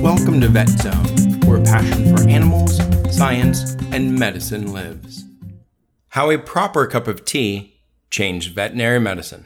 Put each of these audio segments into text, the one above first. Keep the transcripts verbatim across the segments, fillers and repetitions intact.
Welcome to Vet Zone, where passion for animals, science, and medicine lives. How a proper cup of tea changed veterinary medicine.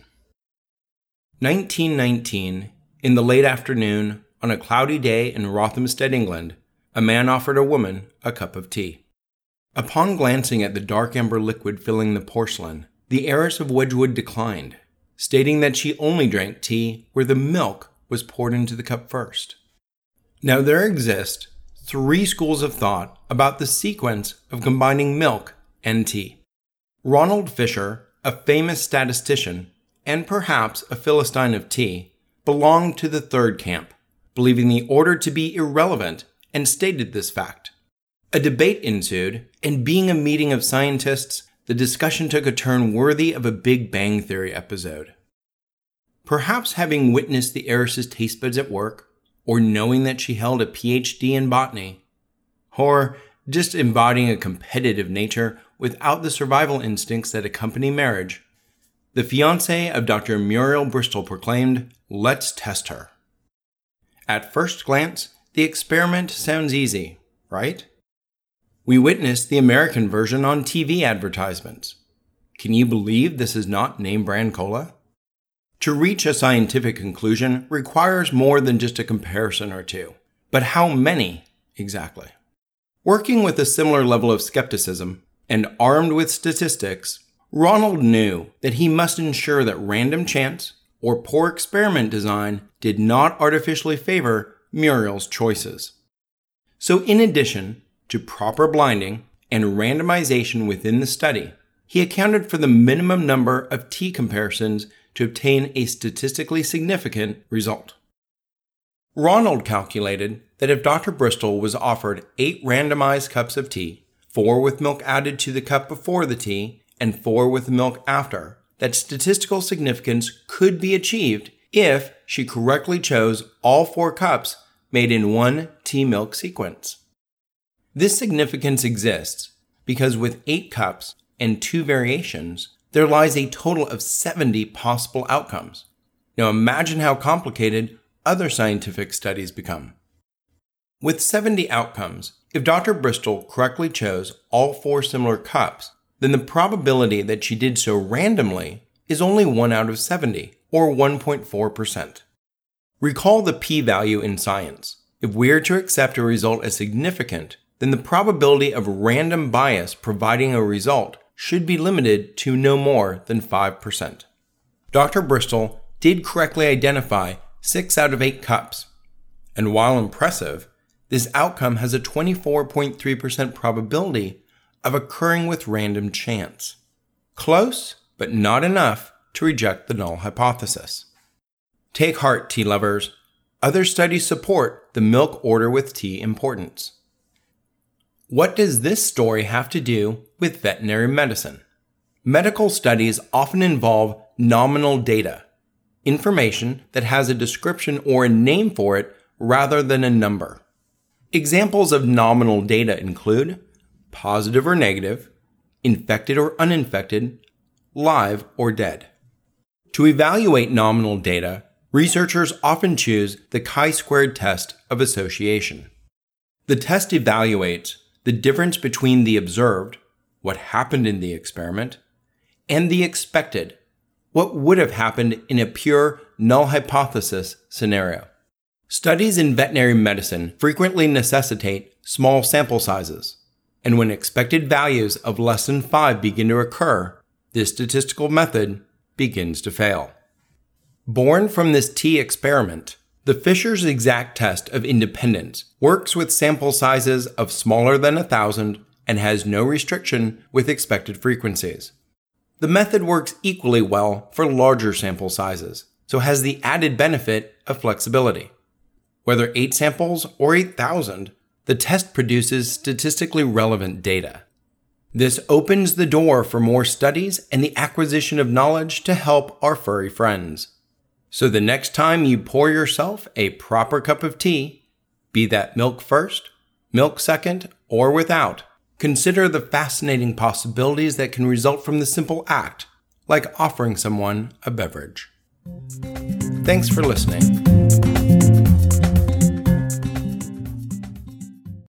nineteen nineteen, in the late afternoon, on a cloudy day in Rothamsted, England, a man offered a woman a cup of tea. Upon glancing at the dark amber liquid filling the porcelain, the heiress of Wedgwood declined, stating that she only drank tea where the milk was poured into the cup first. Now there exist three schools of thought about the sequence of combining milk and tea. Ronald Fisher, a famous statistician, and perhaps a Philistine of tea, belonged to the third camp, believing the order to be irrelevant, and stated this fact. A debate ensued, and being a meeting of scientists, the discussion took a turn worthy of a Big Bang Theory episode. Perhaps having witnessed the heiress's taste buds at work, or knowing that she held a P H D in botany, or just embodying a competitive nature without the survival instincts that accompany marriage, the fiancé of Doctor Muriel Bristol proclaimed, "Let's test her." At first glance, the experiment sounds easy, right? We witnessed the American version on T V advertisements. Can you believe this is not name brand cola? To reach a scientific conclusion requires more than just a comparison or two. But how many exactly? Working with a similar level of skepticism and armed with statistics, Ronald knew that he must ensure that random chance or poor experiment design did not artificially favor Muriel's choices. So in addition to proper blinding and randomization within the study, he accounted for the minimum number of tea comparisons to obtain a statistically significant result. Ronald calculated that if Doctor Bristol was offered eight randomized cups of tea, four with milk added to the cup before the tea, and four with milk after, that statistical significance could be achieved if she correctly chose all four cups made in one tea milk sequence. This significance exists because with eight cups and two variations, there lies a total of seventy possible outcomes. Now imagine how complicated other scientific studies become. With seventy outcomes, if Doctor Bristol correctly chose all four similar cups, then the probability that she did so randomly is only one out of seventy, or one point four percent. Recall the p-value in science. If we are to accept a result as significant, then the probability of random bias providing a result should be limited to no more than five percent. Doctor Bristol did correctly identify six out of eight cups, and while impressive, this outcome has a twenty-four point three percent probability of occurring with random chance. Close, but not enough to reject the null hypothesis. Take heart, tea lovers. Other studies support the milk order with tea importance. What does this story have to do with veterinary medicine? Medical studies often involve nominal data, information that has a description or a name for it rather than a number. Examples of nominal data include positive or negative, infected or uninfected, live or dead. To evaluate nominal data, researchers often choose the chi-squared test of association. The test evaluates the difference between the observed, what happened in the experiment, and the expected, what would have happened in a pure null hypothesis scenario. Studies in veterinary medicine frequently necessitate small sample sizes, and when expected values of less than five begin to occur, this statistical method begins to fail. Born from this tea experiment, the Fisher's exact test of independence works with sample sizes of smaller than one thousand and has no restriction with expected frequencies. The method works equally well for larger sample sizes, so has the added benefit of flexibility. Whether eight samples or eight thousand, the test produces statistically relevant data. This opens the door for more studies and the acquisition of knowledge to help our furry friends. So the next time you pour yourself a proper cup of tea, be that milk first, milk second, or without, consider the fascinating possibilities that can result from the simple act, like offering someone a beverage. Thanks for listening.